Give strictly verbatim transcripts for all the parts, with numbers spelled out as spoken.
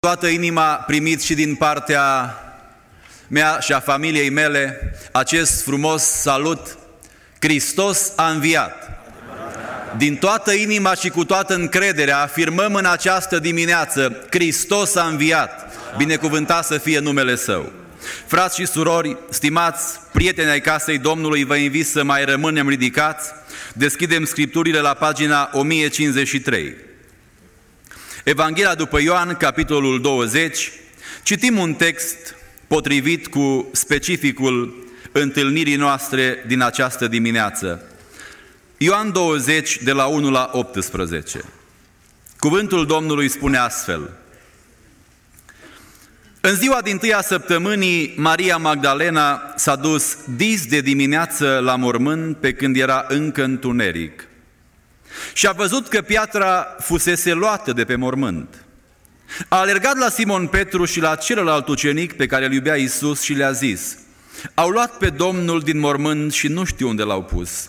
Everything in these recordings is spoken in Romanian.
Toată inima primit și din partea mea și a familiei mele acest frumos salut. Hristos a înviat! Din toată inima și cu toată încrederea afirmăm în această dimineață: Hristos a înviat! Binecuvântat să fie numele Său! Frați și surori, stimați prieteni ai casei Domnului, vă invit să mai rămânem ridicați. Deschidem Scripturile la pagina o mie cincizeci și trei. Evanghelia după Ioan, capitolul douăzeci, citim un text potrivit cu specificul întâlnirii noastre din această dimineață. Ioan douăzeci, de la unu la optsprezece. Cuvântul Domnului spune astfel: În ziua dintâia săptămânii, Maria Magdalena s-a dus dis de dimineață la mormânt pe când era încă întuneric și a văzut că piatra fusese luată de pe mormânt. A alergat la Simon Petru și la celălalt ucenic pe care îl iubea Iisus și le-a zis: Au luat pe Domnul din mormânt și nu știu unde l-au pus.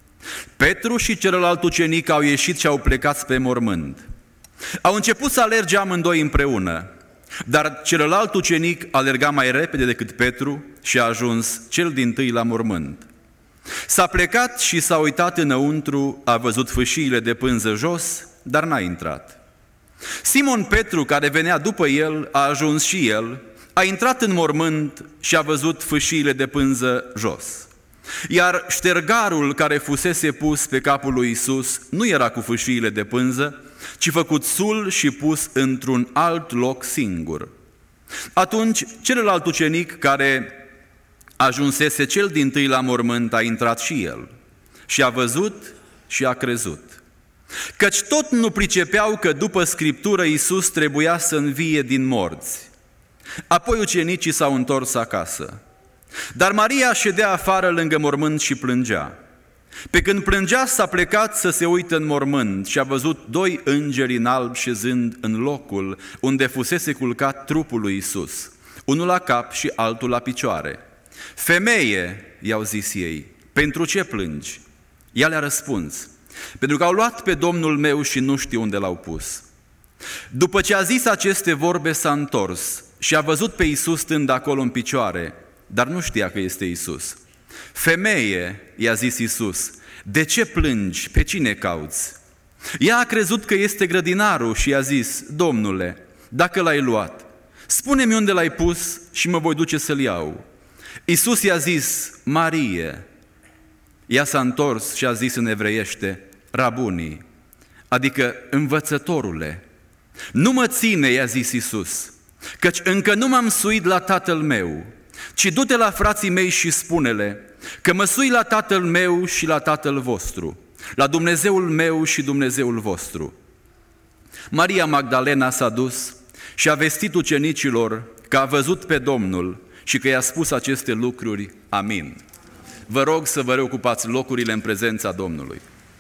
Petru și celălalt ucenic au ieșit și au plecat spre mormânt. Au început să alerge amândoi împreună, dar celălalt ucenic alerga mai repede decât Petru și a ajuns cel dintâi la mormânt. S-a plecat și s-a uitat înăuntru, a văzut fâșiile de pânză jos, dar n-a intrat. Simon Petru, care venea după el, a ajuns și el, a intrat în mormânt și a văzut fâșiile de pânză jos. Iar ștergarul care fusese pus pe capul lui Iisus nu era cu fâșiile de pânză, ci făcut sul și pus într-un alt loc singur. Atunci celălalt ucenic, care ajunsese cel dintâi la mormânt, a intrat și el și a văzut și a crezut. Căci tot nu pricepeau că după Scriptură Iisus trebuia să învie din morți. Apoi ucenicii s-au întors acasă. Dar Maria ședea afară lângă mormânt și plângea. Pe când plângea, s-a plecat să se uite în mormânt și a văzut doi îngeri în alb șezând în locul unde fusese culcat trupul lui Iisus, unul la cap și altul la picioare. Femeie, i-au zis ei, pentru ce plângi? Ea le-a răspuns: pentru că au luat pe Domnul meu și nu știu unde l-au pus. După ce a zis aceste vorbe, s-a întors și a văzut pe Iisus stând acolo în picioare, dar nu știa că este Iisus. Femeie, i-a zis Iisus, de ce plângi? Pe cine cauți? Ea a crezut că este grădinarul și i-a zis: Domnule, dacă l-ai luat, spune-mi unde l-ai pus și mă voi duce să-l iau. Iisus i-a zis: Marie. Ea s-a întors și a zis în evreiește: Rabuni, adică învățătorule. Nu mă ține, i-a zis Iisus, căci încă nu m-am suit la tatăl meu, ci du-te la frații mei și spune-le că mă sui la tatăl meu și la tatăl vostru, la Dumnezeul meu și Dumnezeul vostru. Maria Magdalena s-a dus și a vestit ucenicilor că a văzut pe Domnul și că i-a spus aceste lucruri. Amin. Vă rog să vă reocupați locurile în prezența Domnului.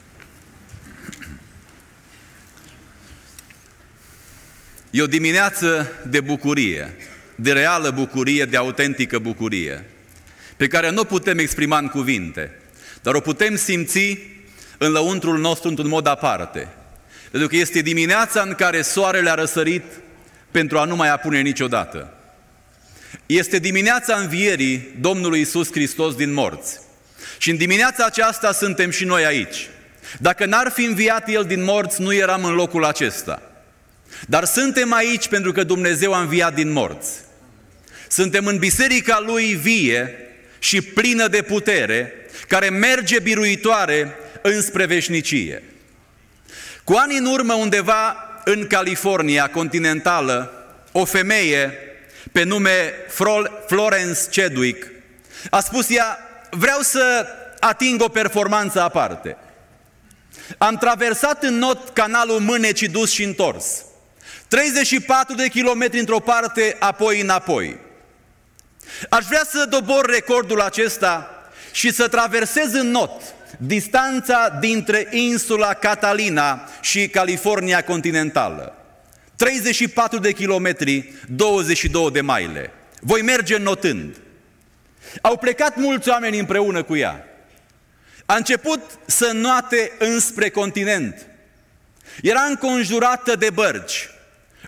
E o dimineață de bucurie, de reală bucurie, de autentică bucurie, pe care nu o putem exprima în cuvinte, dar o putem simți în lăuntrul nostru într-un mod aparte. Pentru că este dimineața în care soarele a răsărit pentru a nu mai apune niciodată. Este dimineața învierii Domnului Iisus Hristos din morți. Și în dimineața aceasta suntem și noi aici. Dacă n-ar fi înviat El din morți, nu eram în locul acesta. Dar suntem aici pentru că Dumnezeu a înviat din morți. Suntem în biserica Lui vie și plină de putere, care merge biruitoare înspre veșnicie. Cu ani în urmă, undeva în California continentală, o femeie pe nume Florence Chadwick a spus ea: vreau să ating o performanță aparte. Am traversat în not canalul Mânecii dus și întors, treizeci și patru de kilometri într-o parte, apoi înapoi. Aș vrea să dobor recordul acesta și să traversez în not distanța dintre insula Catalina și California continentală. treizeci și patru de kilometri, douăzeci și două de maile. Voi merge notând. Au plecat mulți oameni împreună cu ea. A început să înoate înspre continent. Era înconjurată de bărci.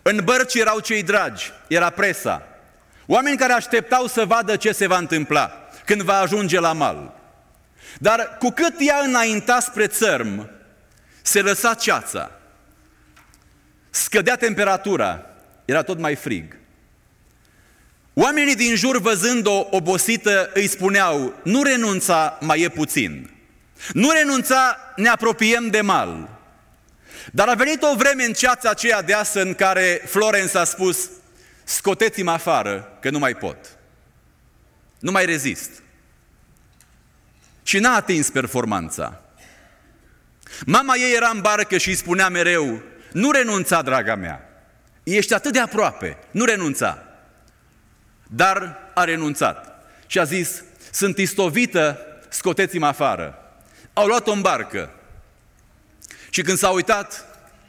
În bărci erau cei dragi, era presa. Oameni care așteptau să vadă ce se va întâmpla când va ajunge la mal. Dar cu cât ea înainta spre țărm, se lăsa ceața. Scădea temperatura, era tot mai frig. Oamenii din jur, văzând-o obosită, îi spuneau: nu renunța, mai e puțin. Nu renunța, ne apropiem de mal. Dar a venit o vreme în ceața aceea deasă în care Florence a spus: scoteți-mă afară, că nu mai pot. Nu mai rezist. Și n-a atins performanța. Mama ei era în barcă și îi spunea mereu: nu renunța, draga mea, ești atât de aproape, nu renunța. Dar a renunțat și a zis: sunt istovită, scoteți-mă afară. Au luat-o în barcă și când s-a uitat,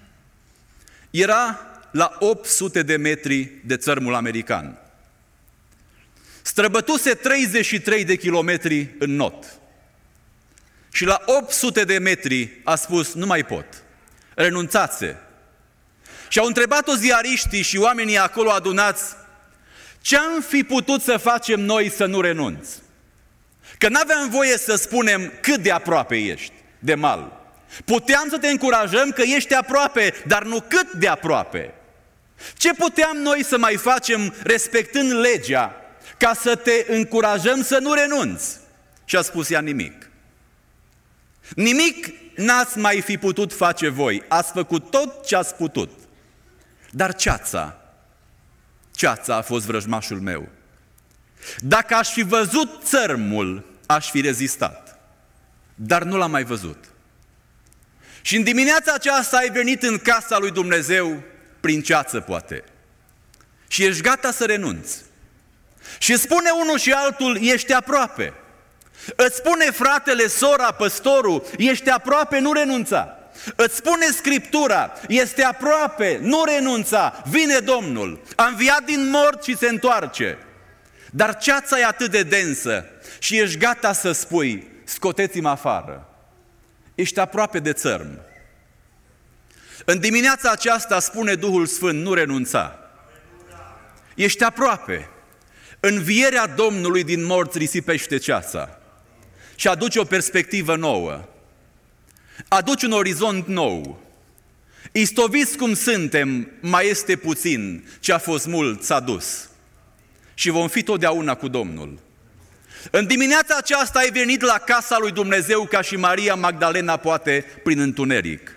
era la opt sute de metri de țărmul american. Străbătuse treizeci și trei de kilometri în not. Și la opt sute de metri a spus: nu mai pot, renunțați. Și au întrebat-o ziariștii și oamenii acolo adunați: ce-am fi putut să facem noi să nu renunți? Că n-aveam voie să spunem cât de aproape ești de mal. Puteam să te încurajăm că ești aproape, dar nu cât de aproape. Ce puteam noi să mai facem respectând legea ca să te încurajăm să nu renunți? Și a spus ea: nimic. Nimic n-ați mai fi putut face voi, ați făcut tot ce ați putut. Dar ceața, ceața a fost vrăjmașul meu. Dacă aș fi văzut țărmul, aș fi rezistat. Dar nu l-am mai văzut. Și în dimineața aceasta ai venit în casa lui Dumnezeu prin ceață, poate. Și ești gata să renunți. Și spune unul și altul: ești aproape. Îți spune fratele, sora, păstorul: ești aproape, nu renunța. Îți spune Scriptura: este aproape, nu renunța, vine Domnul, a înviat din mort și se întoarce. Dar ceața e atât de densă și ești gata să spui: scoteți-mă afară. Ești aproape de țărm. În dimineața aceasta spune Duhul Sfânt: nu renunța. Ești aproape. Învierea Domnului din morți risipește ceața și aduce o perspectivă nouă. Aduce un orizont nou. Istoviți cum suntem, mai este puțin, ce a fost mult s-a dus. Și vom fi totdeauna cu Domnul. În dimineața aceasta ai venit la casa lui Dumnezeu ca și Maria Magdalena, poate prin întuneric.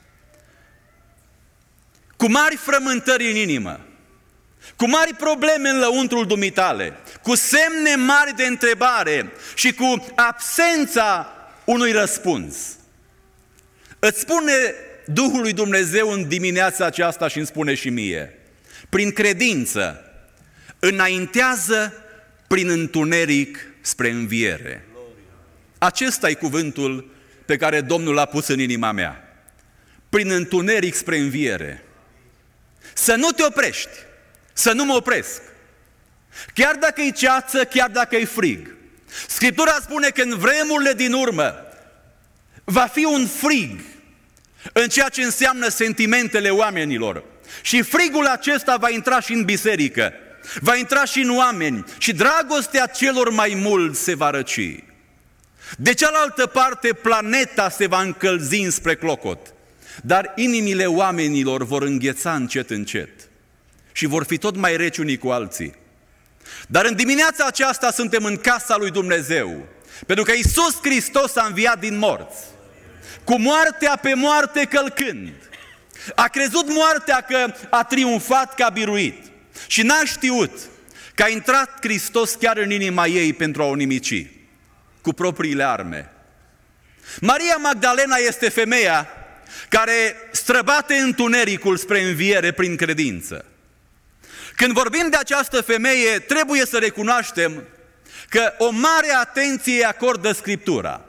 Cu mari frământări în inimă, cu mari probleme în lăuntrul dumitale, cu semne mari de întrebare și cu absența unui răspuns. Îți spune Duhul lui Dumnezeu în dimineața aceasta și îmi spune și mie: prin credință înaintează prin întuneric spre înviere. Acesta e cuvântul pe care Domnul l-a pus în inima mea. Prin întuneric spre înviere. Să nu te oprești, să nu mă opresc. Chiar dacă e ceață, chiar dacă e frig. Scriptura spune că în vremurile din urmă va fi un frig în ceea ce înseamnă sentimentele oamenilor. Și frigul acesta va intra și în biserică, va intra și în oameni și dragostea celor mai mulți se va răci. De cealaltă parte, planeta se va încălzi înspre clocot, dar inimile oamenilor vor îngheța încet, încet și vor fi tot mai reci unii cu alții. Dar în dimineața aceasta suntem în casa lui Dumnezeu, pentru că Iisus Hristos a înviat din morți, cu moartea pe moarte călcând. A crezut moartea că a triumfat, că a biruit și n-a știut că a intrat Hristos chiar în inima ei pentru a o nimici cu propriile arme. Maria Magdalena este femeia care străbate întunericul spre înviere prin credință. Când vorbim de această femeie, trebuie să recunoaștem că o mare atenție acordă Scriptura.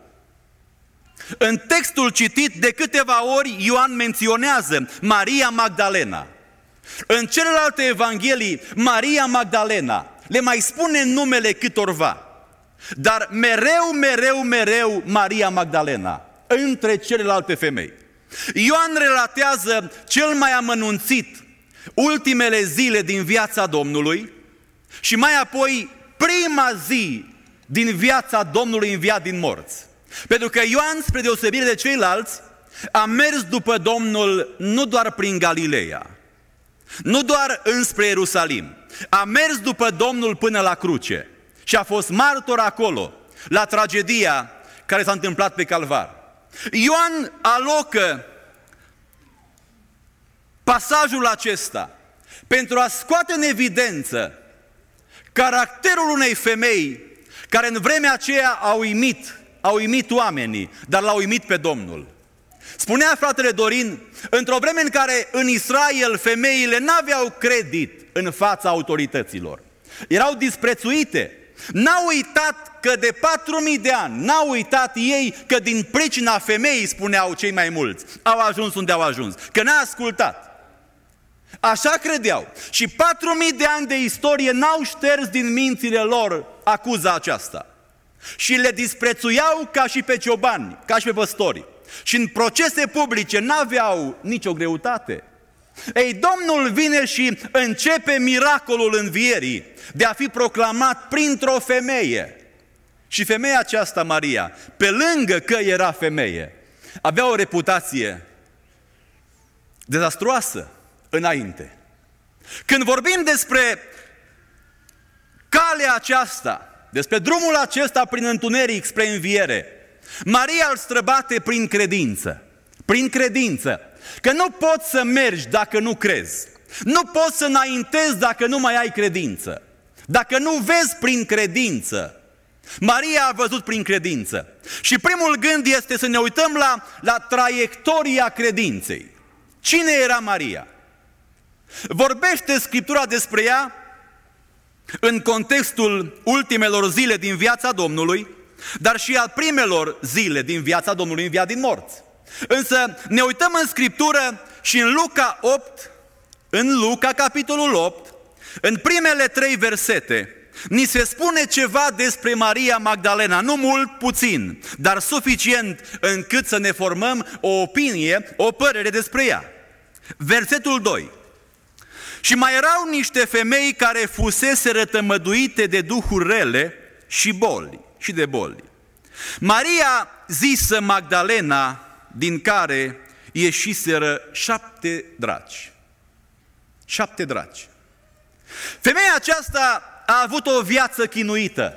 În textul citit de câteva ori Ioan menționează Maria Magdalena. În celelalte evanghelii, Maria Magdalena le mai spune numele câtorva. Dar mereu, mereu, mereu Maria Magdalena între celelalte femei. Ioan relatează cel mai amănunțit ultimele zile din viața Domnului și mai apoi prima zi din viața Domnului înviat din morți. Pentru că Ioan, spre deosebire de ceilalți, a mers după Domnul nu doar prin Galileea, nu doar înspre Ierusalim, a mers după Domnul până la cruce și a fost martor acolo, la tragedia care s-a întâmplat pe Calvar. Ioan alocă pasajul acesta pentru a scoate în evidență caracterul unei femei care în vremea aceea a uimit, a uimit oamenii, dar l-a uimit pe Domnul. Spunea fratele Dorin, într-o vreme în care în Israel femeile n-aveau credit în fața autorităților, erau disprețuite, n-au uitat că de patru mii de ani, n-au uitat ei că din pricina femeii, spuneau cei mai mulți, au ajuns unde au ajuns, că n-a ascultat. Așa credeau. Și patru mii de ani de istorie n-au șters din mințile lor acuza aceasta. Și le disprețuiau ca și pe ciobani, ca și pe păstori. Și în procese publice n-aveau nicio greutate. Ei, Domnul vine și începe miracolul învierii de a fi proclamat printr-o femeie. Și femeia aceasta, Maria, pe lângă că era femeie, avea o reputație dezastruoasă înainte. Când vorbim despre calea aceasta, despre drumul acesta prin întuneric spre înviere, Maria îl străbate prin credință. Prin credință. Că nu poți să mergi dacă nu crezi. Nu poți să înaintezi dacă nu mai ai credință. Dacă nu vezi prin credință. Maria a văzut prin credință. Și primul gând este să ne uităm la, la traiectoria credinței. Cine era Maria? Vorbește Scriptura despre ea în contextul ultimelor zile din viața Domnului, dar și al primelor zile din viața Domnului înviat din morți. Însă ne uităm în Scriptură și în Luca opt, în Luca capitolul opt, în primele trei versete, ni se spune ceva despre Maria Magdalena, nu mult, puțin, dar suficient încât să ne formăm o opinie, o părere despre ea. Versetul doi. Și mai erau niște femei care fusese rătămăduite de duhuri rele și boli, și de boli. Maria zisă Magdalena, din care ieșiseră șapte draci. Șapte draci. Femeia aceasta a avut o viață chinuită.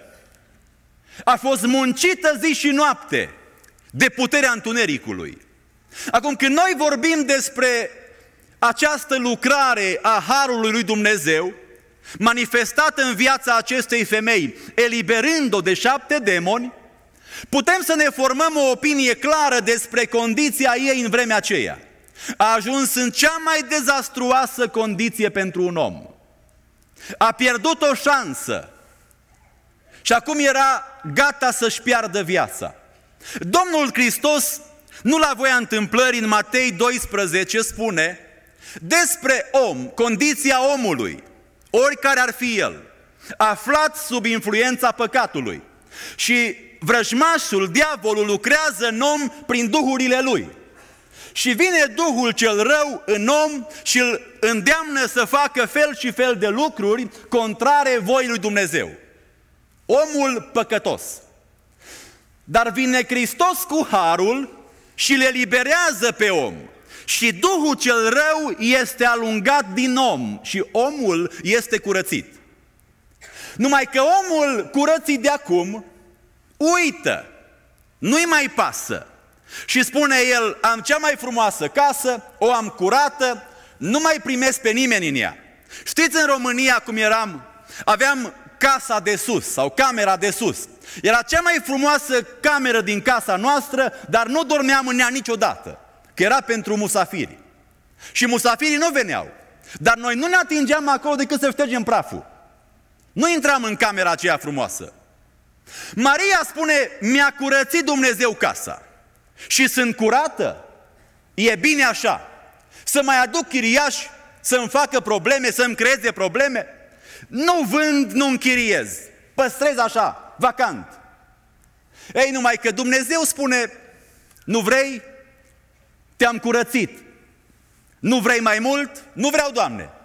A fost muncită zi și noapte de puterea întunericului. Acum, când noi vorbim despre această lucrare a Harului lui Dumnezeu, manifestată în viața acestei femei, eliberând-o de șapte demoni, putem să ne formăm o opinie clară despre condiția ei în vremea aceea. A ajuns în cea mai dezastruoasă condiție pentru un om. A pierdut o șansă și acum era gata să-și piardă viața. Domnul Hristos, nu la voia întâmplării, în Matei doisprezece spune despre om, condiția omului, oricare ar fi el, aflat sub influența păcatului. Și vrăjmașul, diavolul, lucrează în om prin duhurile lui. Și vine duhul cel rău în om și îl îndeamnă să facă fel și fel de lucruri contrare voii lui Dumnezeu. Omul păcătos. Dar vine Hristos cu harul și le eliberează pe om. Și duhul cel rău este alungat din om și omul este curățit. Numai că omul curățit de acum uită, nu-i mai pasă și spune el, am cea mai frumoasă casă, o am curată, nu mai primesc pe nimeni în ea. Știți în România cum eram? Aveam casa de sus sau camera de sus. Era cea mai frumoasă cameră din casa noastră, dar nu dormeam în ea niciodată, că era pentru musafiri. Și musafirii nu veneau, dar noi nu ne atingeam acolo decât să ștergem praful. Nu intram în camera aceea frumoasă. Maria spune, mi-a curățit Dumnezeu casa și sunt curată, e bine așa. Să mai aduc chiriași să-mi facă probleme, să-mi creeze probleme? Nu vând, nu închiriez, păstrez așa, vacant. Ei, numai că Dumnezeu spune, nu vrei? Te-am curățit. Nu vrei mai mult? Nu vreau, Doamne.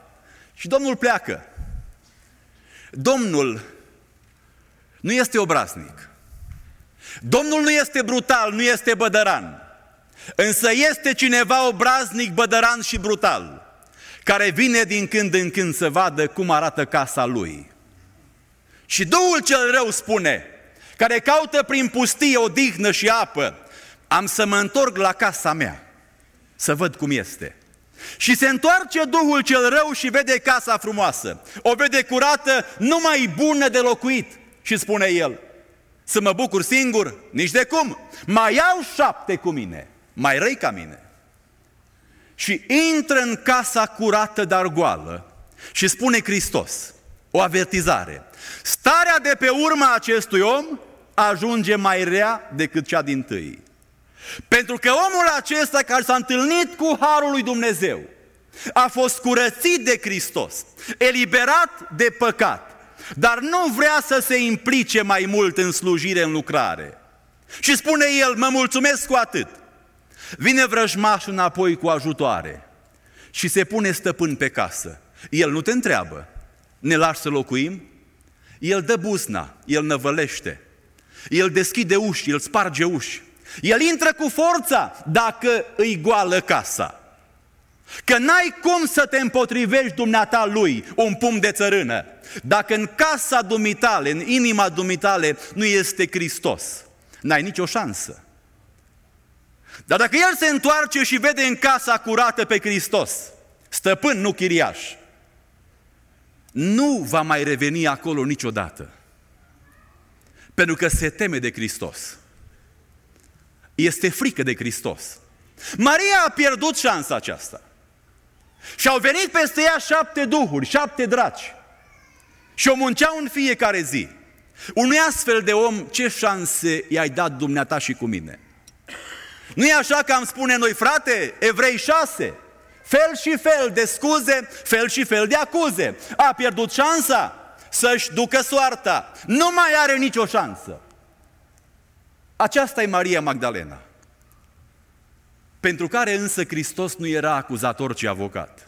Și Domnul pleacă. Domnul nu este obraznic. Domnul nu este brutal, nu este bădăran. Însă este cineva obraznic, bădăran și brutal, care vine din când în când să vadă cum arată casa lui. Și Duhul cel rău spune, care caută prin pustie odihnă și apă, am să mă întorc la casa mea, să văd cum este. Și se întoarce Duhul cel rău și vede casa frumoasă, o vede curată, numai bună de locuit. Și spune el, să mă bucur singur? Nici de cum, mai iau șapte cu mine, mai răi ca mine. Și intră în casa curată, dar goală, și spune Hristos, o avertizare, starea de pe urma acestui om ajunge mai rea decât cea dintâi. Pentru că omul acesta care s-a întâlnit cu harul lui Dumnezeu a fost curățit de Hristos, eliberat de păcat, dar nu vrea să se implice mai mult în slujire, în lucrare. Și spune el, mă mulțumesc cu atât. Vine vrăjmașul înapoi cu ajutoare și se pune stăpân pe casă. El nu te întreabă, ne lași să locuim? El dă buzna, el năvălește, el deschide uși, el sparge uși. El intră cu forța dacă îi goală casa. Că n-ai cum să te împotrivești dumneata lui, un pumn de țărână, dacă în casa dumitale, în inima dumitale nu este Hristos. N-ai nicio șansă. Dar dacă el se întoarce și vede în casa curată pe Hristos, stăpân, nu chiriaș, nu va mai reveni acolo niciodată. Pentru că se teme de Hristos. Este frică de Hristos. Maria a pierdut șansa aceasta. Și au venit peste ea șapte duhuri, șapte draci. Și o munceau în fiecare zi. Unui astfel de om, ce șanse i-ai dat dumneata și cu mine? Nu e așa că am spune noi, frate, Evrei șase, fel și fel de scuze, fel și fel de acuze. A pierdut șansa să-și ducă soarta. Nu mai are nicio șansă. Aceasta e Maria Magdalena, pentru care însă Hristos nu era acuzator, ci avocat.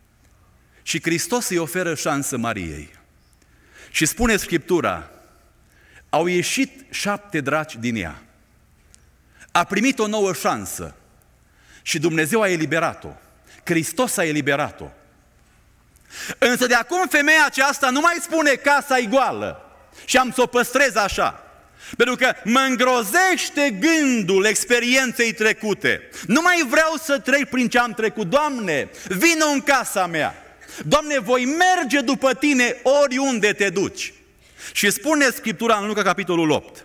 Și Hristos îi oferă șansă Mariei. Și spune Scriptura, au ieșit șapte draci din ea. A primit o nouă șansă și Dumnezeu a eliberat-o. Hristos a eliberat-o. Însă de acum femeia aceasta nu mai spune casa-i goală și am să o păstrez așa. Pentru că mă îngrozește gândul experienței trecute. Nu mai vreau să trec prin ce am trecut. Doamne, vină în casa mea. Doamne, voi merge după Tine oriunde te duci. Și spune Scriptura în Luca, capitolul opt.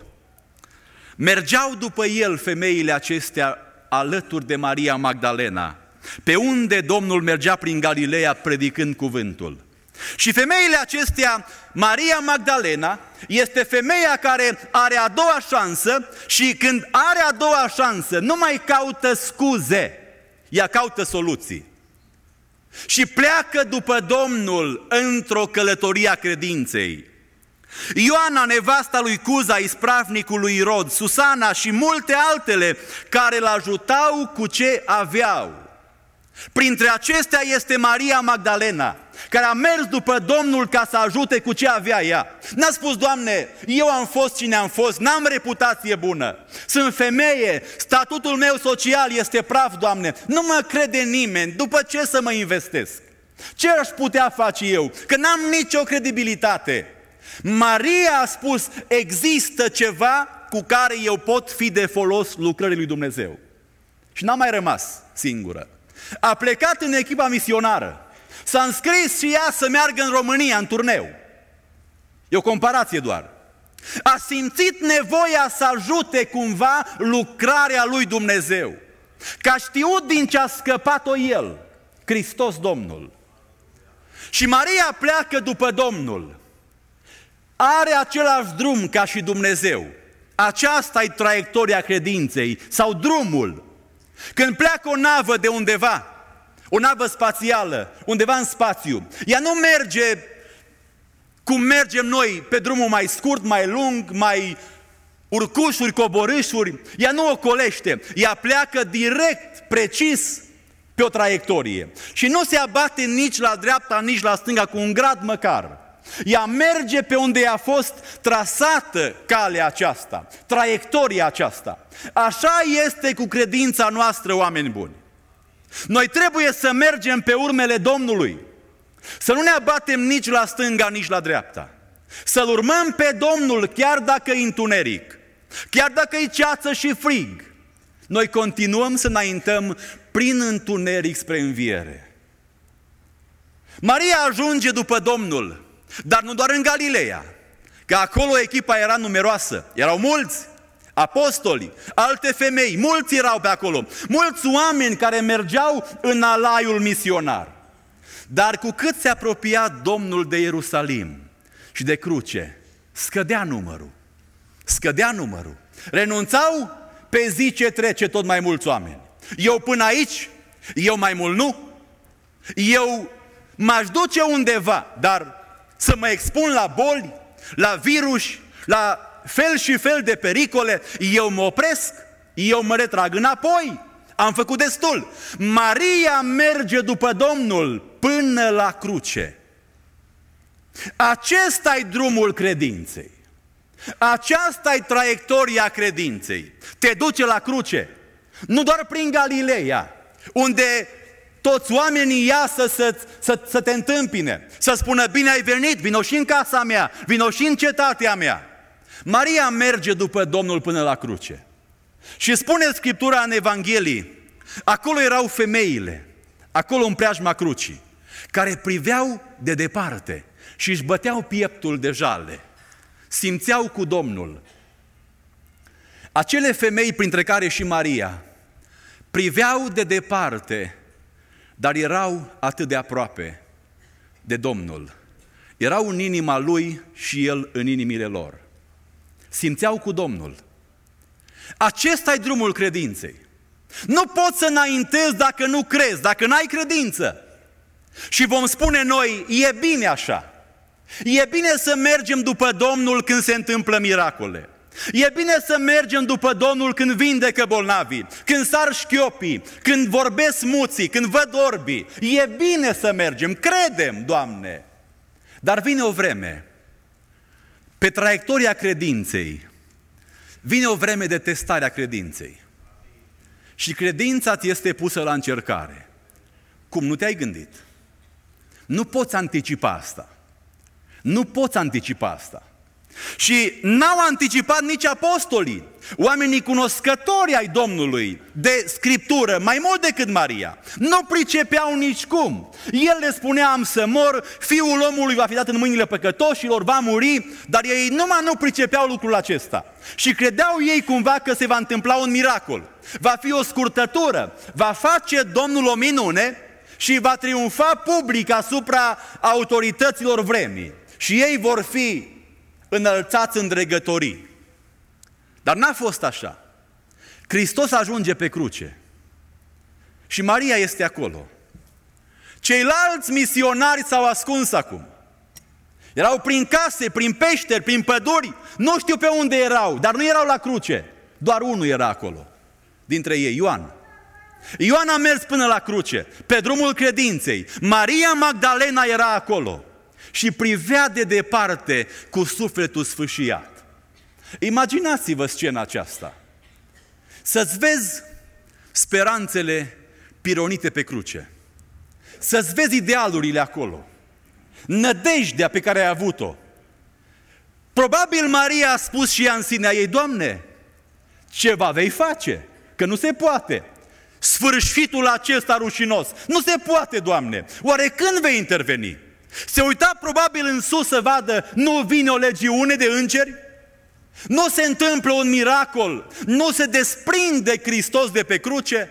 Mergeau după el femeile acestea alături de Maria Magdalena, pe unde Domnul mergea prin Galileea predicând cuvântul. Și femeile acestea, Maria Magdalena, este femeia care are a doua șansă și când are a doua șansă nu mai caută scuze, ea caută soluții. Și pleacă după Domnul într-o călătorie a credinței. Ioana, nevasta lui Cuza, ispravnicul lui Irod, Susana și multe altele care îl ajutau cu ce aveau. Printre acestea este Maria Magdalena, care a mers după Domnul ca să ajute cu ce avea ea. N-a spus, Doamne, eu am fost cine am fost, n-am reputație bună, sunt femeie, statutul meu social este praf, Doamne, nu mă crede nimeni, după ce să mă investesc? Ce aș putea face eu? Că n-am nicio credibilitate. Maria a spus, există ceva cu care eu pot fi de folos lucrării lui Dumnezeu. Și n-a mai rămas singură. A plecat în echipa misionară. S-a înscris și ea să meargă în România, în turneu. E o comparație doar. A simțit nevoia să ajute cumva lucrarea lui Dumnezeu. Că a știut din ce a scăpat-o el, Hristos Domnul. Și Maria pleacă după Domnul. Are același drum ca și Dumnezeu. Aceasta e traiectoria credinței sau drumul. Când pleacă o navă de undeva, o navă spațială, undeva în spațiu, ea nu merge cum mergem noi, pe drumul mai scurt, mai lung, mai urcușuri, coborâșuri, ea nu ocolește, ea pleacă direct, precis, pe o traiectorie și nu se abate nici la dreapta, nici la stânga, cu un grad măcar. Ea merge pe unde a fost trasată calea aceasta, traiectoria aceasta. Așa este cu credința noastră, oameni buni. Noi trebuie să mergem pe urmele Domnului, să nu ne abatem nici la stânga, nici la dreapta. Să-L urmăm pe Domnul chiar dacă e întuneric, chiar dacă e ceață și frig. Noi continuăm să înaintăm prin întuneric spre înviere. Maria ajunge după Domnul, dar nu doar în Galileea, că acolo echipa era numeroasă, erau mulți apostoli, alte femei, mulți erau pe acolo, mulți oameni care mergeau în alaiul misionar. Dar cu cât se apropia Domnul de Ierusalim și de cruce, scădea numărul, scădea numărul. Renunțau pe zi ce trece tot mai mulți oameni. Eu până aici, eu mai mult nu, eu m-aș duce undeva, dar să mă expun la boli, la virus, la fel și fel de pericole, eu mă opresc, eu mă retrag înapoi, am făcut destul. Maria merge după Domnul până la cruce. Acesta-i drumul credinței. Aceasta-i traiectoria credinței. Te duce la cruce. Nu doar prin Galileea, unde toți oamenii iasă să, să, să te întâmpine, să spună bine ai venit, vino și în casa mea, vino și în cetatea mea. Maria merge după Domnul până la cruce. Și spune Scriptura în Evanghelii, acolo erau femeile, acolo în preajma crucii, care priveau de departe și își băteau pieptul de jale, simțeau cu Domnul. Acele femei, printre care și Maria, priveau de departe, dar erau atât de aproape de Domnul. Erau în inima Lui și El în inimile lor. Simțeau cu Domnul. Acesta-i drumul credinței. Nu poți să înaintezi dacă nu crezi, dacă n-ai credință. Și vom spune noi, e bine așa. E bine să mergem după Domnul când se întâmplă miracole. E bine să mergem după Domnul când vindecă bolnavii, când sar șchiopii, când vorbesc muții, când văd orbii. E bine să mergem, credem, Doamne. Dar vine o vreme, pe traiectoria credinței, vine o vreme de testare a credinței. Și credința ți este pusă la încercare. Cum nu te-ai gândit? Nu poți anticipa asta. Nu poți anticipa asta. Și n-au anticipat nici apostolii, oamenii cunoscători ai Domnului de Scriptură, mai mult decât Maria. Nu pricepeau nicicum. El le spunea, am să mor, Fiul omului va fi dat în mâinile păcătoșilor, va muri, dar ei numai nu pricepeau lucrul acesta. Și credeau ei cumva că se va întâmpla un miracol. Va fi o scurtătură, va face Domnul o minune și va triumfa public asupra autorităților vremii. Și ei vor fi înălțați în dregătorii. Dar n-a fost așa. Hristos ajunge pe cruce și Maria este acolo. Ceilalți misionari s-au ascuns acum. Erau prin case, prin peșteri, prin păduri, nu știu pe unde erau, dar nu erau la cruce. Doar unul era acolo, dintre ei, Ioan. Ioan a mers până la cruce, pe drumul credinței. Maria Magdalena era acolo și privea de departe cu sufletul sfâșiat. Imaginați-vă scena aceasta. Să-ți vezi speranțele pironite pe cruce. Să-ți vezi idealurile acolo. Nădejdea pe care ai avut-o. Probabil Maria a spus și ea în sinea ei, Doamne, ceva vei face, că nu se poate. Sfârșitul acesta rușinos, nu se poate, Doamne. Oare când vei interveni? Se uita probabil în sus să vadă, nu vine o legiune de îngeri? Nu se întâmplă un miracol? Nu se desprinde Hristos de pe cruce?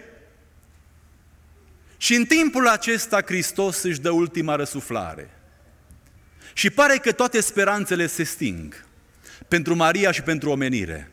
Și în timpul acesta Hristos își dă ultima răsuflare. Și pare că toate speranțele se sting pentru Maria și pentru omenire.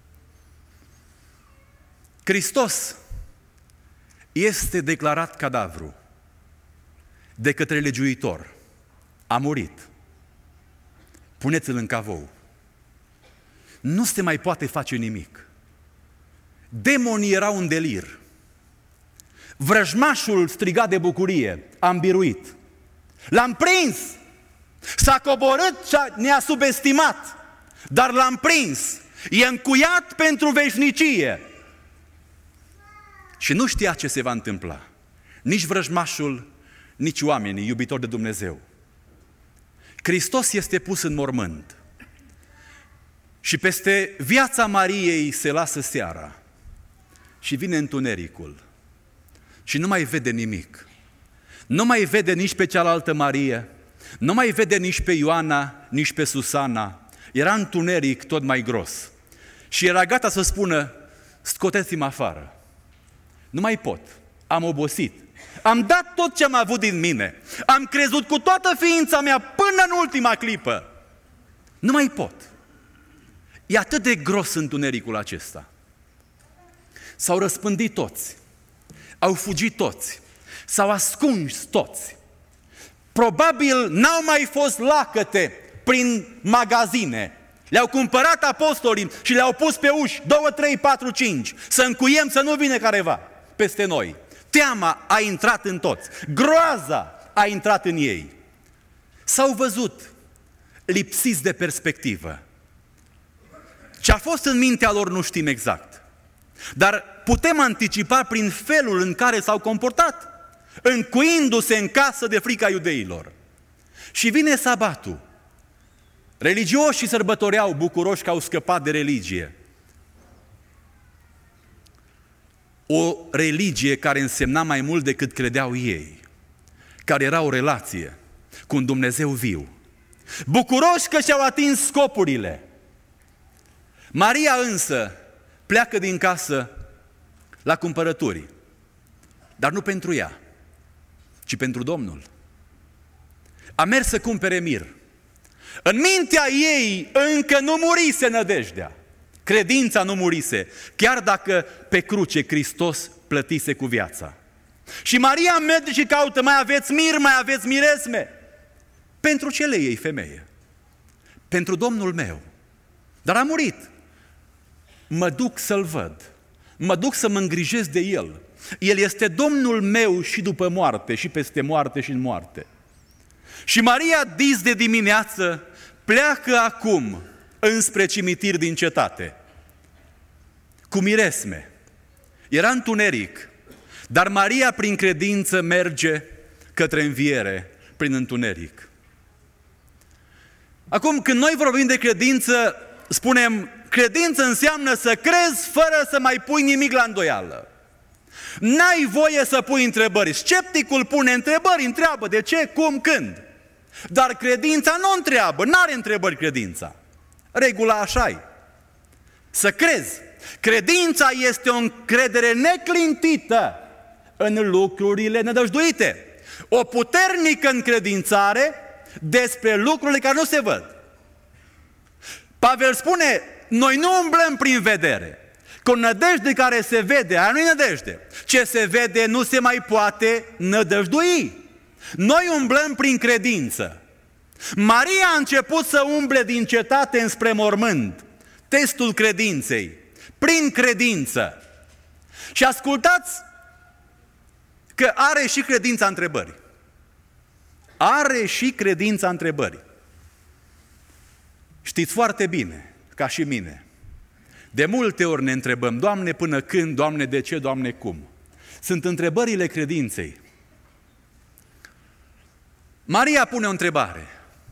Hristos este declarat cadavru de către legiuitor. A murit. Puneți-l în cavou. Nu se mai poate face nimic. Demonii erau în delir. Vrăjmașul striga de bucurie, am biruit. L-am prins! S-a coborât și ne-a subestimat, dar l-am prins. E încuiat pentru veșnicie. Și nu știa ce se va întâmpla. Nici vrăjmașul, nici oamenii iubitori de Dumnezeu. Hristos este pus în mormânt. Și peste viața Mariei se lasă seara. Și vine întunericul. Și nu mai vede nimic. Nu mai vede nici pe cealaltă Marie, nu mai vede nici pe Ioana, nici pe Susana. Era întuneric tot mai gros. Și era gata să spună, scoteți-mă afară. Nu mai pot, am obosit. Am dat tot ce am avut din mine. Am crezut cu toată ființa mea până în ultima clipă. Nu mai pot. E atât de gros întunericul acesta. S-au răspândit toți. Au fugit toți. S-au ascuns toți. Probabil n-au mai fost lacăte prin magazine. Le-au cumpărat apostolii și le-au pus pe uși, două, trei, patru, cinci, să încuiem să nu vină careva peste noi. Teama a intrat în toți. Groaza a intrat în ei. S-au văzut lipsiți de perspectivă. Ce a fost în mintea lor nu știm exact. Dar putem anticipa prin felul în care s-au comportat, încuindu-se în casă de frica iudeilor. Și vine sabatul. Religioșii sărbătoreau bucuroși că au scăpat de religie. O religie care însemna mai mult decât credeau ei, care era o relație cu un Dumnezeu viu. Bucuroși că și-au atins scopurile. Maria însă pleacă din casă la cumpărături, dar nu pentru ea, ci pentru Domnul. A mers să cumpere mir. În mintea ei încă nu murise nădejdea. Credința nu murise, chiar dacă pe cruce Hristos plătise cu viața. Și Maria merge și caută, mai aveți mir, mai aveți miresme? Pentru ce le iei, femeie? Pentru Domnul meu. Dar a murit. Mă duc să-L văd. Mă duc să mă îngrijesc de El. El este Domnul meu și după moarte, și peste moarte și în moarte. Și Maria, dis de dimineață, pleacă acum înspre cimitir din cetate, cu miresme. Era întuneric, dar Maria prin credință merge către înviere prin întuneric. Acum, când noi vorbim de credință, spunem, credință înseamnă să crezi fără să mai pui nimic la îndoială. N-ai voie să pui întrebări. Scepticul pune întrebări, întreabă de ce, cum, când. Dar credința nu întreabă, n-are întrebări credința. Regula așa-i. Să crezi. Credința este o încredere neclintită în lucrurile nădăjduite. O puternică încredințare despre lucrurile care nu se văd. Pavel spune, noi nu umblăm prin vedere. Cu nădejde care se vede, aia nu-i nădejde. Ce se vede nu se mai poate nădăjdui. Noi umblăm prin credință. Maria a început să umble din cetate înspre mormânt. Testul credinței. Prin credință. Și ascultați că are și credința întrebării. Are și credința întrebării. Știți foarte bine, ca și mine, de multe ori ne întrebăm, Doamne, până când, Doamne, de ce, Doamne, cum? Sunt întrebările credinței. Maria pune o întrebare.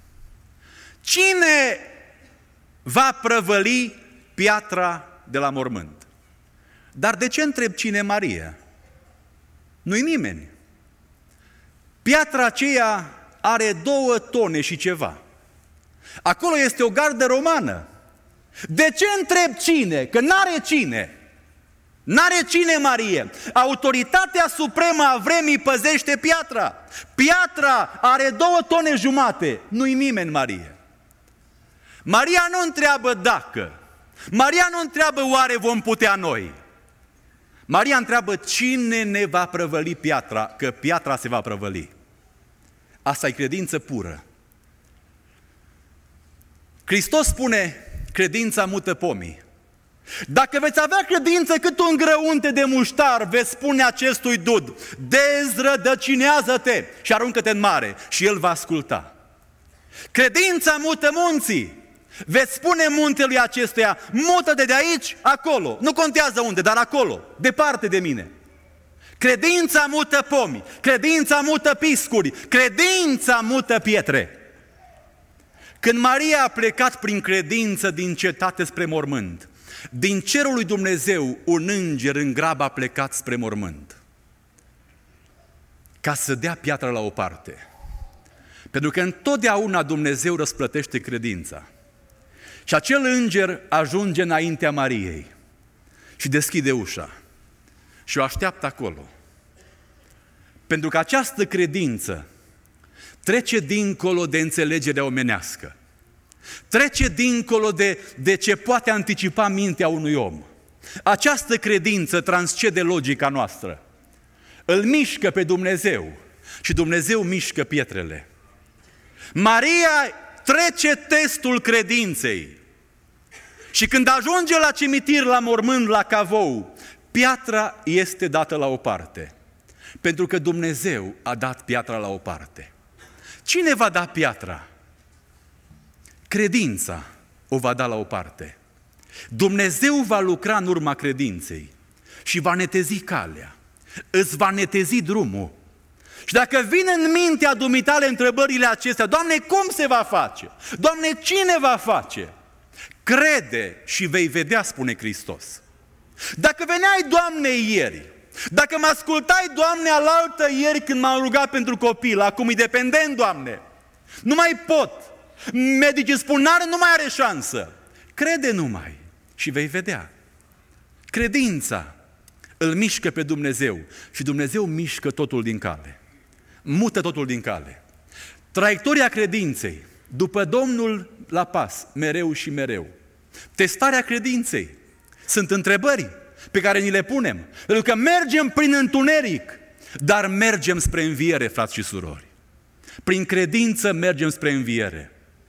Cine va prăvăli piatra de la mormânt? Dar de ce întreb cine Maria? Nu-i nimeni. Piatra aceea are două tone și ceva. Acolo este o gardă romană. De ce întreb cine? Că n-are cine. N-are cine Marie. Autoritatea supremă a vremii păzește piatra. Piatra are două tone jumate. Nu-i nimeni Marie. Maria nu întreabă dacă. Maria nu întreabă oare vom putea noi. Maria întreabă cine ne va prăvăli piatra, că piatra se va prăvăli. Asta e credință pură. Hristos spune, credința mută pomii. Dacă veți avea credință cât un grăunte de muștar, veți spune acestui dud, dezrădăcinează-te și aruncă-te în mare și el va asculta. Credința mută munții. Veți spune muntelui acestuia, mută-te de aici, acolo. Nu contează unde, dar acolo, departe de mine. Credința mută pomi, credința mută piscuri, credința mută pietre. Când Maria a plecat prin credință din cetate spre mormânt, din cerul lui Dumnezeu un înger în grab a plecat spre mormânt ca să dea piatra la o parte. Pentru că întotdeauna Dumnezeu răsplătește credința. Și acel înger ajunge înaintea Mariei și deschide ușa și o așteaptă acolo. Pentru că această credință trece dincolo de înțelegerea omenească. Trece dincolo de, de ce poate anticipa mintea unui om. Această credință transcede logica noastră. Îl mișcă pe Dumnezeu și Dumnezeu mișcă pietrele. Maria trece testul credinței. Și când ajunge la cimitir, la mormânt, la cavou, piatra este dată la o parte. Pentru că Dumnezeu a dat piatra la o parte. Cine va da piatra? Credința o va da la o parte. Dumnezeu va lucra în urma credinței și va netezi calea. Îți va netezi drumul. Și dacă vin în mintea dumitale întrebările acestea, Doamne, cum se va face? Doamne, cine va face? Crede și vei vedea, spune Hristos. Dacă veneai, Doamne, ieri, dacă mă ascultai, Doamne, alaltă ieri când m-am rugat pentru copil, acum e dependent, Doamne, nu mai pot, medicii spun, n-are, nu mai are șansă. Crede numai și vei vedea. Credința îl mișcă pe Dumnezeu și Dumnezeu mișcă totul din cale. Mută totul din cale. Traiectoria credinței, după Domnul la pas, mereu și mereu. Testarea credinței. Sunt întrebări pe care ni le punem. Pentru că mergem prin întuneric, dar mergem spre înviere, frați și surori. Prin credință mergem spre înviere.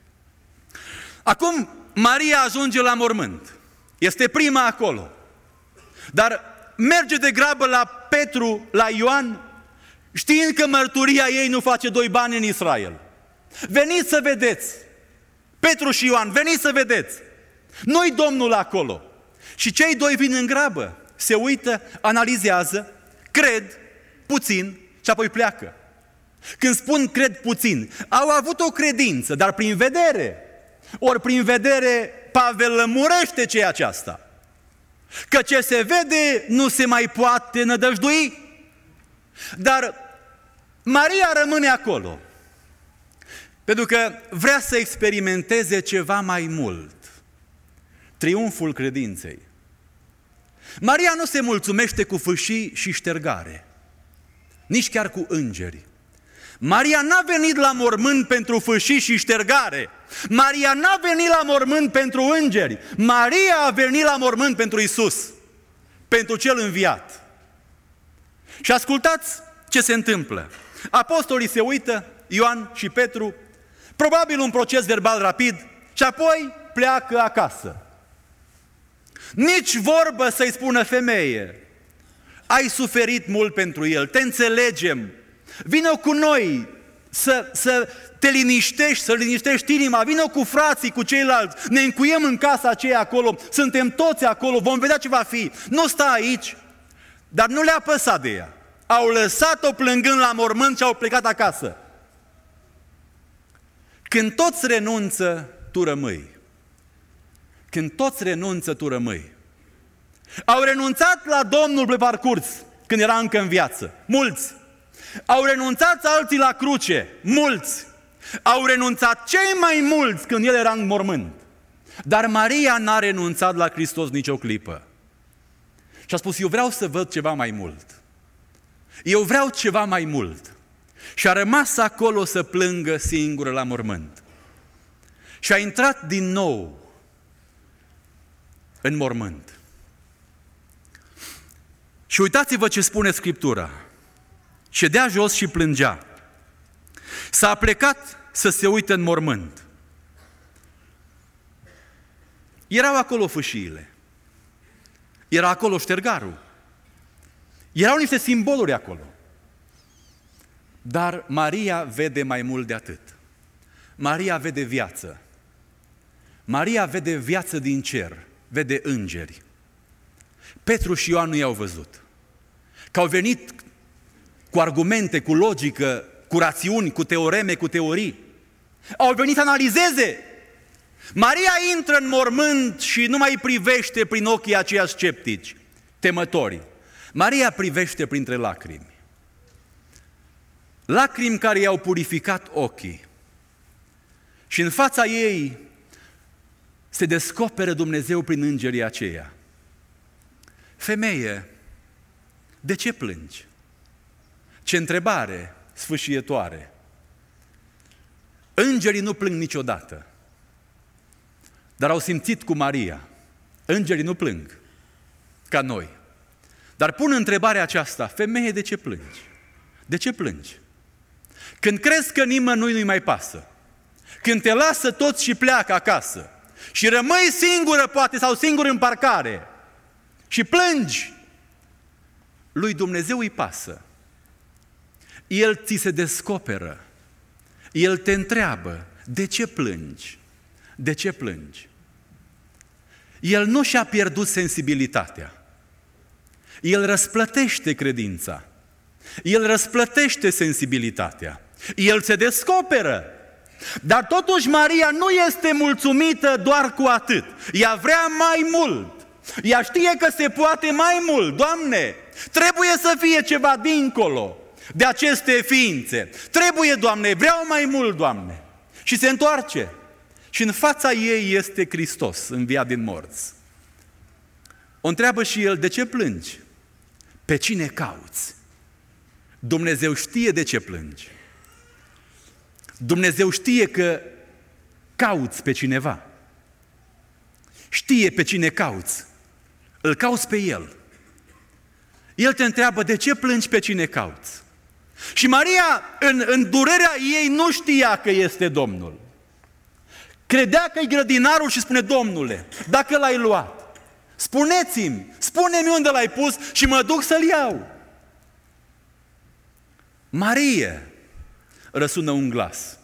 Acum, Maria ajunge la mormânt. Este prima acolo. Dar merge de grabă la Petru, la Ioan, știind că mărturia ei nu face doi bani în Israel. Veniți să vedeți. Petru și Ioan, veniți să vedeți. Nu-i Domnul acolo. Și cei doi vin în grabă, se uită, analizează, cred puțin și apoi pleacă. Când spun cred puțin, au avut o credință, dar prin vedere. Ori prin vedere Pavel lămurește ce e aceasta. Că ce se vede nu se mai poate nădăjdui. Dar Maria rămâne acolo. Pentru că vrea să experimenteze ceva mai mult. Triumful credinței. Maria nu se mulțumește cu fâșii și ștergare, nici chiar cu îngeri. Maria n-a venit la mormânt pentru fâșii și ștergare. Maria n-a venit la mormânt pentru îngeri. Maria a venit la mormânt pentru Iisus, pentru Cel înviat. Și ascultați ce se întâmplă. Apostolii se uită, Ioan și Petru, probabil un proces verbal rapid, și apoi pleacă acasă. Nici vorbă să-i spună femeie, ai suferit mult pentru el, te înțelegem, vină cu noi să, să te liniștești, să liniștești inima, vină cu frații, cu ceilalți, ne încuiem în casa aceea acolo, suntem toți acolo, vom vedea ce va fi. Nu sta aici, dar nu le-a păsat de ea. Au lăsat-o plângând la mormânt și au plecat acasă. Când toți renunță, tu rămâi. Când toți renunță, tu rămâi. Au renunțat la Domnul pe parcurs, când era încă în viață. Mulți. Au renunțat alții la cruce. Mulți. Au renunțat cei mai mulți când El era în mormânt. Dar Maria n-a renunțat la Hristos nicio clipă. Și a spus, eu vreau să văd ceva mai mult. Eu vreau ceva mai mult. Și a rămas acolo să plângă singură la mormânt. Și a intrat din nou în mormânt. Și uitați-vă ce spune Scriptura. Ședea jos și plângea. S-a plecat să se uite în mormânt. Erau acolo fâșiile. Era acolo ștergarul. Erau niște simboluri acolo. Dar Maria vede mai mult de atât. Maria vede viață. Maria vede viață din cer, vede îngeri. Petru și Ioan nu i-au văzut. Că au venit cu argumente, cu logică, cu rațiuni, cu teoreme, cu teorii. Au venit să analizeze. Maria intră în mormânt și nu mai privește prin ochii aceia sceptici, temători. Maria privește printre lacrimi. Lacrimi care i-au purificat ochii. Și în fața ei se descoperă Dumnezeu prin îngerii aceia. Femeie, de ce plângi? Ce întrebare sfâșietoare! Îngerii nu plâng niciodată, dar au simțit cu Maria. Îngerii nu plâng, ca noi. Dar pun întrebarea aceasta, femeie, de ce plângi? De ce plângi? Când crezi că nimănui nu-i mai pasă, când te lasă toți și pleacă acasă și rămâi singură poate sau singur în parcare și plângi, lui Dumnezeu îi pasă. El ți se descoperă. El te întreabă, de ce plângi? De ce plângi? El nu și-a pierdut sensibilitatea. El răsplătește credința. El răsplătește sensibilitatea. El se descoperă. Dar totuși Maria nu este mulțumită doar cu atât. Ea vrea mai mult. Ea știe că se poate mai mult. Doamne, trebuie să fie ceva dincolo de aceste ființe. Trebuie, Doamne, vreau mai mult, Doamne. Și se întoarce. Și în fața ei este Hristos, înviat din morți. O întreabă și el, de ce plângi? Pe cine cauți? Dumnezeu știe de ce plângi. Dumnezeu știe că cauți pe cineva. Știe pe cine cauți. Îl cauți pe El. El te întreabă, de ce plângi, pe cine cauți? Și Maria, în, în durerea ei, nu știa că este Domnul. Credea că e grădinarul și spune, Domnule, dacă l-ai luat, spuneți-mi, spune-mi unde l-ai pus și mă duc să-l iau. Marie, răsună un glas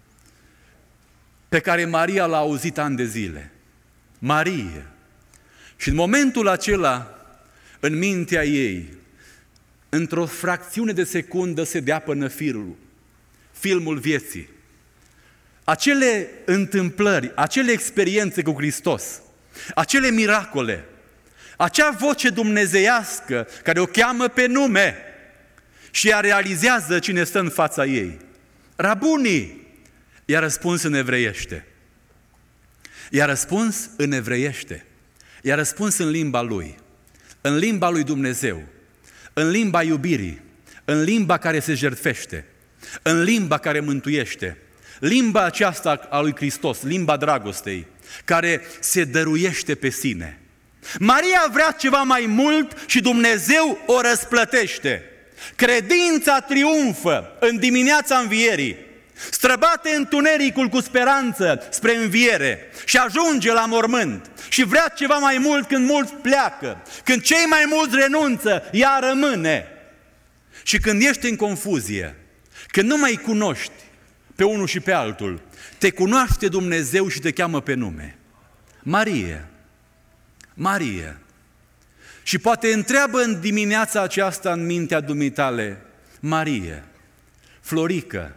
pe care Maria l-a auzit ani de zile. Marie. Și în momentul acela, în mintea ei, într-o fracțiune de secundă se deapănă firul, filmul vieții. Acele întâmplări, acele experiențe cu Hristos, acele miracole, acea voce dumnezeiască care o cheamă pe nume și ea realizează cine stă în fața ei. Rabunii, i-a răspuns în evreiește. I-a răspuns în evreiește. I-a răspuns în limba lui, în limba lui Dumnezeu, în limba iubirii, în limba care se jertfește, în limba care mântuiește, limba aceasta a lui Hristos, limba dragostei, care se dăruiește pe sine. Maria vrea ceva mai mult și Dumnezeu o răsplătește. Credința triumfă în dimineața învierii, străbate întunericul cu speranță spre înviere și ajunge la mormânt și vrea ceva mai mult când mulți pleacă, când cei mai mulți renunță, ea rămâne. Și când ești în confuzie, când nu mai cunoști pe unul și pe altul, te cunoaște Dumnezeu și te cheamă pe nume. Marie, Marie. Și poate întreabă în dimineața aceasta în mintea dumitale, Marie, Florică,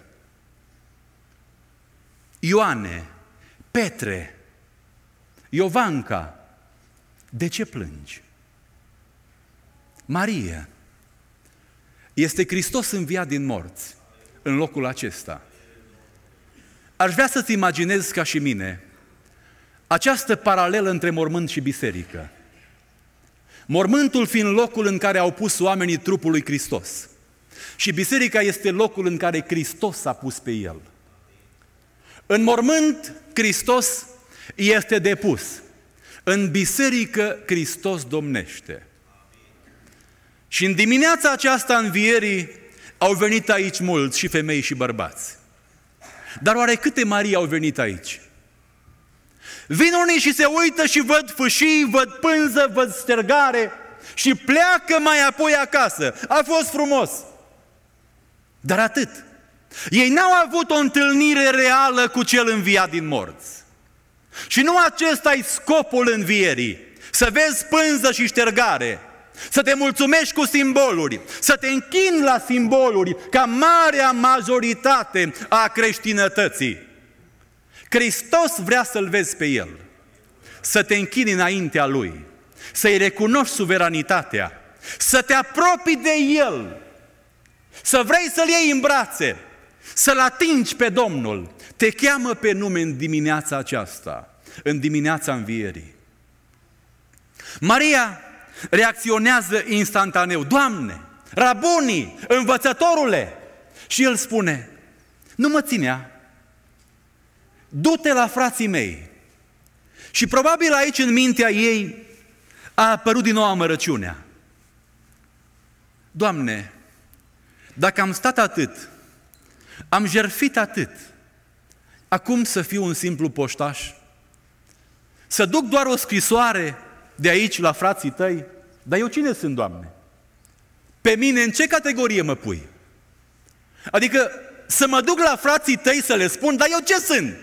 Ioane, Petre, Iovanca, de ce plângi? Marie, este Hristos înviat din morți în locul acesta. Aș vrea să-ți imaginezi ca și mine această paralelă între mormânt și biserică. Mormântul fiind locul în care au pus oamenii trupul lui Hristos și biserica este locul în care Hristos s-a pus pe el. În mormânt, Hristos este depus. În biserică, Hristos domnește. Și în dimineața aceasta învierii au venit aici mulți, și femei și bărbați. Dar oare câte Marii au venit aici? Vin unii și se uită și văd fâșii, văd pânză, văd stergare și pleacă mai apoi acasă. A fost frumos. Dar atât. Ei n-au avut o întâlnire reală cu cel înviat din morți. Și nu acesta e scopul învierii. Să vezi pânză și ștergare, să te mulțumești cu simboluri, să te închini la simboluri ca marea majoritate a creștinătății. Hristos vrea să-L vezi pe El, să te închini înaintea Lui, să-i recunoști suveranitatea, să te apropii de El, să vrei să-L iei în brațe, să-L atingi pe Domnul. Te cheamă pe nume în dimineața aceasta, în dimineața învierii. Maria reacționează instantaneu: Doamne, Rabuni, învățătorule! Și el spune: nu mă ținea, du-te la frații mei. Și probabil aici în mintea ei a apărut din nou amărăciunea. Doamne, dacă am stat atât, am jertfit atât, acum să fiu un simplu poștaș? Să duc doar o scrisoare de aici la frații tăi? Dar eu cine sunt, Doamne? Pe mine în ce categorie mă pui? Adică să mă duc la frații tăi să le spun, dar eu ce sunt?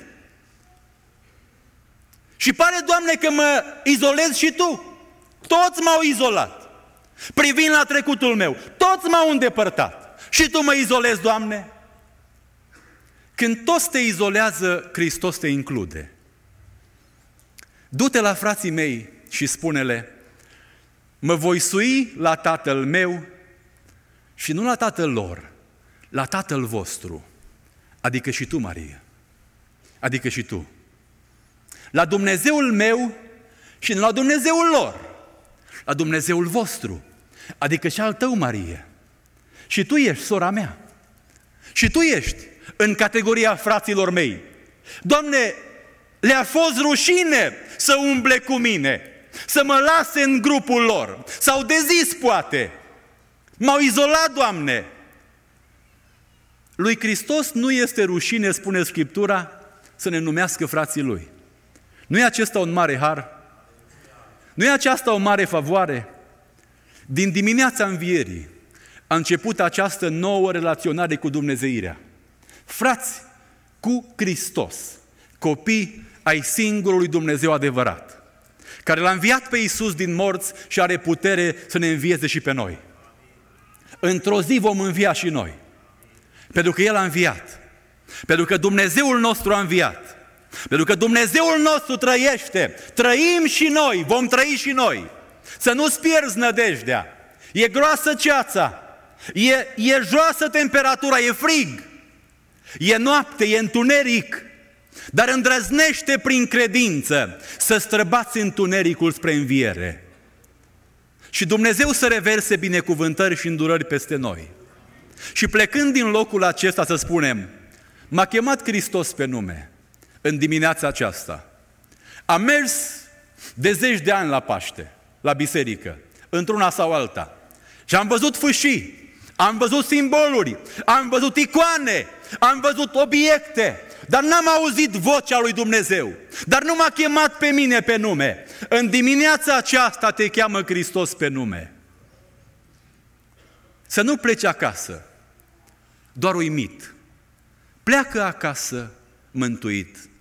Și pare, Doamne, că mă izolezi și Tu. Toți m-au izolat. Privind la trecutul meu, toți m-au îndepărtat. Și Tu mă izolezi, Doamne? Când toți te izolează, Hristos te include. Du-te la frații mei și spune-le: mă voi sui la Tatăl meu și nu la Tatăl lor, la Tatăl vostru, adică și tu, Maria, adică și tu. La Dumnezeul meu și nu la Dumnezeul lor, la Dumnezeul vostru, adică și al tău, Marie. Și tu ești sora mea. Și tu ești în categoria fraților mei. Doamne, le-a fost rușine să umble cu mine, să mă lase în grupul lor. S-au dezis, poate. M-au izolat, Doamne. Lui Hristos nu este rușine, spune Scriptura, să ne numească frații Lui. Nu e acesta un mare har? Nu e aceasta o mare favoare? Din dimineața învierii a început această nouă relaționare cu Dumnezeirea. Frați cu Hristos, copii ai singurului Dumnezeu adevărat, care L-a înviat pe Iisus din morți și are putere să ne învieze și pe noi. Într-o zi vom învia și noi, pentru că El a înviat, pentru că Dumnezeul nostru a înviat, pentru că Dumnezeul nostru trăiește. Trăim și noi, vom trăi și noi. Să nu-ți pierzi nădejdea. E groasă ceața, e, e joasă temperatura, e frig, e noapte, e întuneric, dar îndrăznește prin credință să străbați întunericul spre înviere. Și Dumnezeu să reverse binecuvântări și îndurări peste noi. Și plecând din locul acesta să spunem: m-a chemat Hristos pe nume în dimineața aceasta. Am mers de zeci de ani la Paște, la biserică, într-una sau alta, și am văzut fâșii, am văzut simboluri, am văzut icoane, am văzut obiecte, dar n-am auzit vocea lui Dumnezeu, dar nu m-a chemat pe mine pe nume. În dimineața aceasta te cheamă Hristos pe nume. Să nu pleci acasă doar uimit. Pleacă acasă mântuit.